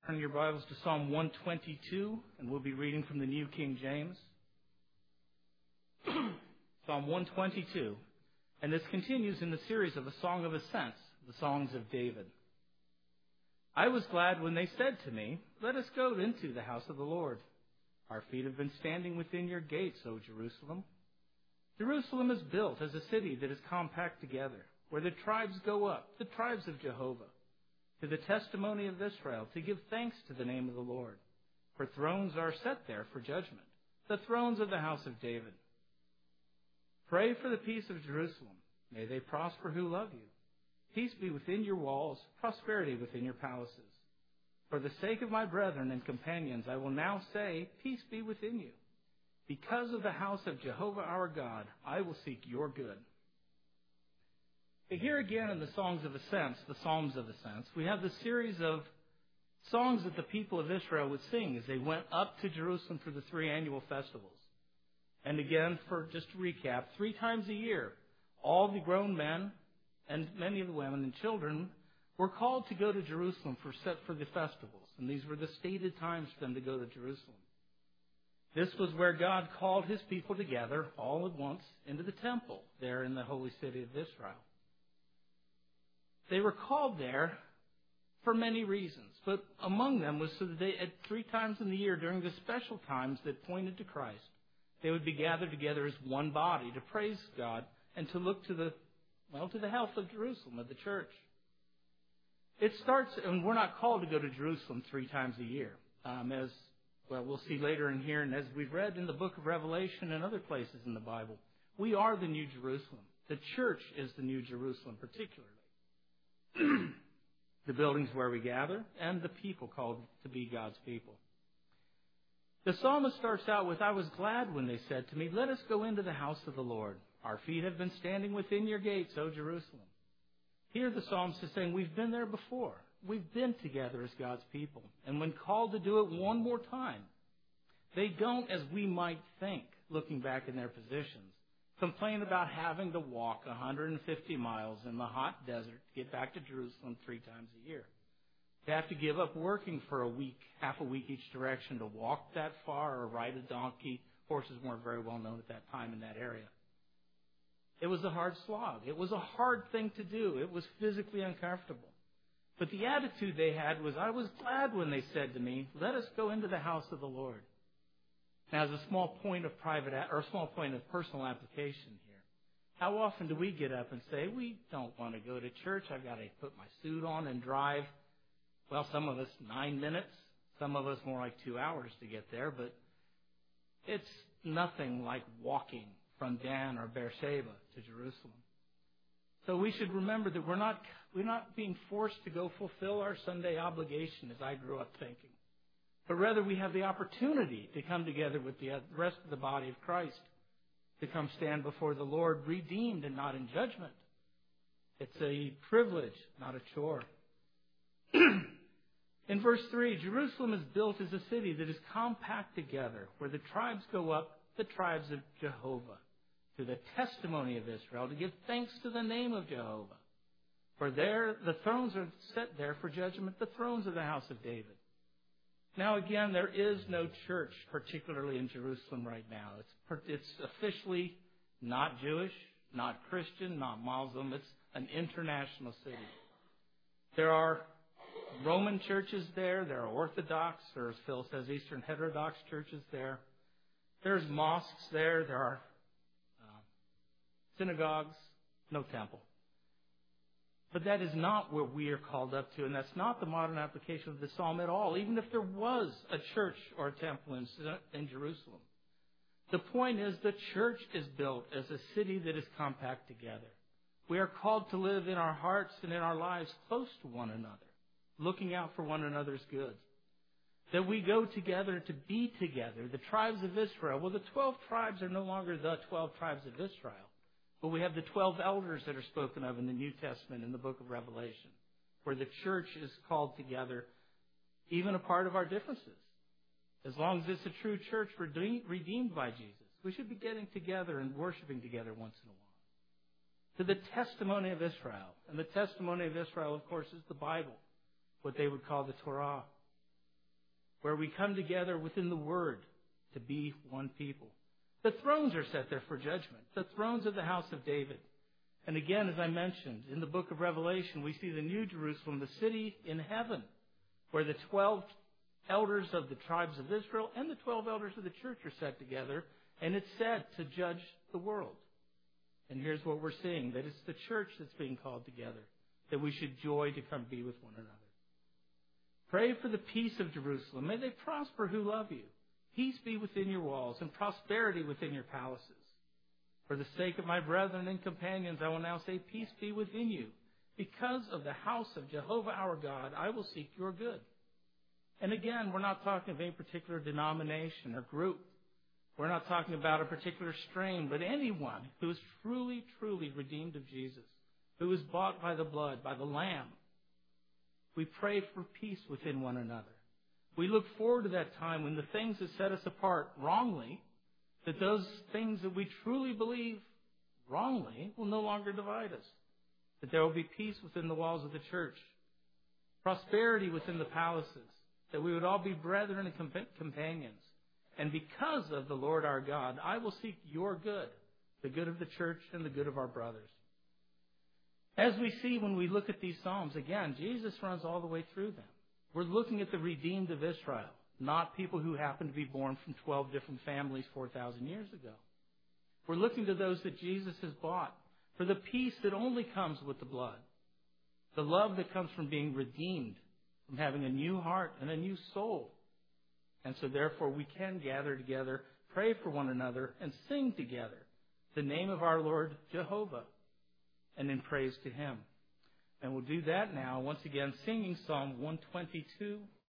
Turn your Bibles to Psalm 122, and we'll be reading from the New King James. Psalm 122. And this continues in the series of A Song of Ascents, the Songs of David. I was glad when they said to me, "Let us go into the house of the Lord. Our feet have been standing within your gates, O Jerusalem. Jerusalem is built as a city that is compact together, where the tribes go up, the tribes of Jehovah, to the testimony of Israel, to give thanks to the name of the Lord. For thrones are set there for judgment, the thrones of the house of David. Pray for the peace of Jerusalem. May they prosper who love you. Peace be within your walls, prosperity within your palaces. For the sake of my brethren and companions, I will now say, peace be within you. Because of the house of Jehovah our God, I will seek your good." Here again in the Songs of Ascents, the Psalms of Ascents, we have the series of songs that the people of Israel would sing as they went up to Jerusalem for the three annual festivals. And again, for just to recap, 3 times a year, all the grown men and many of the women and children were called to go to Jerusalem for the festivals. And these were the stated times for them to go to Jerusalem. This was where God called his people together all at once into the temple there in the holy city of Israel. They were called there for many reasons, but among them was so that they, at 3 times in the year, during the special times that pointed to Christ, they would be gathered together as one body to praise God and to look to the health of Jerusalem, of the church. It starts, and we're not called to go to Jerusalem 3 times a year, as we'll see later in here, and as we've read in the book of Revelation and other places in the Bible, we are the New Jerusalem. The church is the New Jerusalem, particularly. The buildings where we gather, and the people called to be God's people. The psalmist starts out with, "I was glad when they said to me, 'Let us go into the house of the Lord. Our feet have been standing within your gates, O Jerusalem.'" Here the psalmist is saying, we've been there before. We've been together as God's people. And when called to do it one more time, they don't, as we might think, looking back in their positions, complain about having to walk 150 miles in the hot desert to get back to Jerusalem 3 times a year. They have to give up working for a week, half a week each direction to walk that far or ride a donkey. Horses weren't very well known at that time in that area. It was a hard slog. It was a hard thing to do. It was physically uncomfortable. But the attitude they had was, "I was glad when they said to me, 'Let us go into the house of the Lord.'" Now, as a small point of personal application here, how often do we get up and say, "We don't want to go to church. I've got to put my suit on and drive." Well, some of us 9 minutes, some of us more like 2 hours to get there, but it's nothing like walking from Dan or Beersheba to Jerusalem. So we should remember that we're not being forced to go fulfill our Sunday obligation, as I grew up thinking. But rather we have the opportunity to come together with the rest of the body of Christ, to come stand before the Lord redeemed and not in judgment. It's a privilege, not a chore. In verse 3, Jerusalem is built as a city that is compact together, where the tribes go up, the tribes of Jehovah, to the testimony of Israel, to give thanks to the name of Jehovah. For there the thrones are set there for judgment, the thrones of the house of David. Now again, there is no church, particularly in Jerusalem right now. It's officially not Jewish, not Christian, not Muslim. It's an international city. There are Roman churches there. There are Orthodox, or as Phil says, Eastern Heterodox churches there. There's mosques there. There are synagogues, no temple. But that is not where we are called up to, and that's not the modern application of the psalm at all, even if there was a church or a temple in Jerusalem. The point is the church is built as a city that is compact together. We are called to live in our hearts and in our lives close to one another, looking out for one another's good. That we go together to be together, the tribes of Israel. Well, the 12 tribes are no longer the 12 tribes of Israel. But we have the 12 elders that are spoken of in the New Testament in the book of Revelation, where the church is called together, even a part of our differences. As long as it's a true church redeemed by Jesus, we should be getting together and worshiping together once in a while. To the testimony of Israel. And the testimony of Israel, of course, is the Bible, what they would call the Torah. where we come together within the Word to be one people. The thrones are set there for judgment, the thrones of the house of David. And again, as I mentioned, in the book of Revelation, we see the New Jerusalem, the city in heaven, where the 12 elders of the tribes of Israel and the 12 elders of the church are set together, and it's set to judge the world. And here's what we're seeing, that it's the church that's being called together, that we should joy to come be with one another. Pray for the peace of Jerusalem. May they prosper who love you. Peace be within your walls and prosperity within your palaces. For the sake of my brethren and companions, I will now say, peace be within you. Because of the house of Jehovah our God, I will seek your good. And again, we're not talking of any particular denomination or group. We're not talking about a particular strain, but anyone who is truly, truly redeemed of Jesus, who is bought by the blood, by the Lamb. We pray for peace within one another. We look forward to that time when the things that set us apart wrongly, that those things that we truly believe wrongly will no longer divide us. That there will be peace within the walls of the church, prosperity within the palaces, that we would all be brethren and companions. And because of the Lord our God, I will seek your good, the good of the church and the good of our brothers. As we see when we look at these Psalms, again, Jesus runs all the way through them. We're looking at the redeemed of Israel, not people who happen to be born from 12 different families 4,000 years ago. We're looking to those that Jesus has bought for the peace that only comes with the blood, the love that comes from being redeemed, from having a new heart and a new soul. And so therefore we can gather together, pray for one another, and sing together the name of our Lord Jehovah, and in praise to Him. And we'll do that now, once again, singing Psalm 122.